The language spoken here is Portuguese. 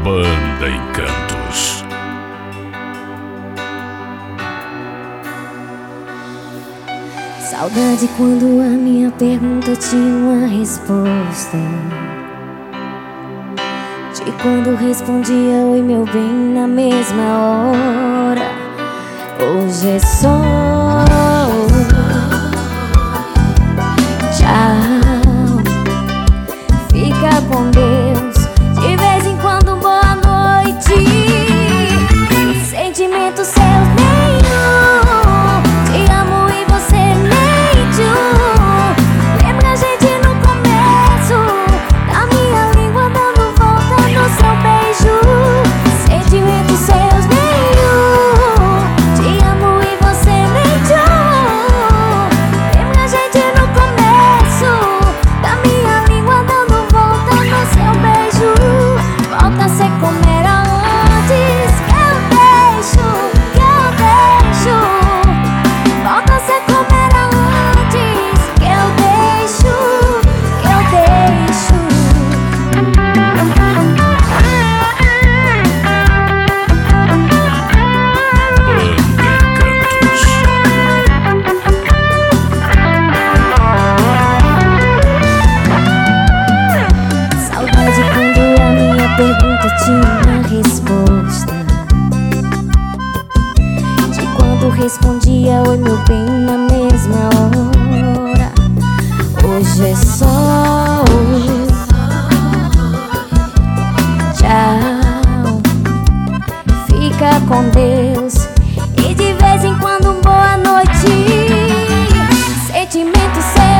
Banda Encantos. Saudade quando a minha pergunta tinha uma resposta, de quando respondia oi meu bem na mesma hora. Hoje é só tchau, fica com Deus, de vez em quando boa noite. Sentimentos seus nenhum, te amo e você nem tchum. Lembra a gente no começo, da minha língua dando volta no seu beijo. Sentimentos seus nenhum, te amo e você nem tchum. Lembra a gente no começo, da minha língua dando volta no seu beijo. Volta a ser como era antes, que eu deixo, que eu deixo. Volta a ser como era antes, que eu deixo, que eu deixo. Saudade quando a minha pergunta tinha uma resposta, de quando respondia oi meu bem na mesma hora. Hoje é só tchau, fica com Deus, e de vez em quando boa noite. Sentimentos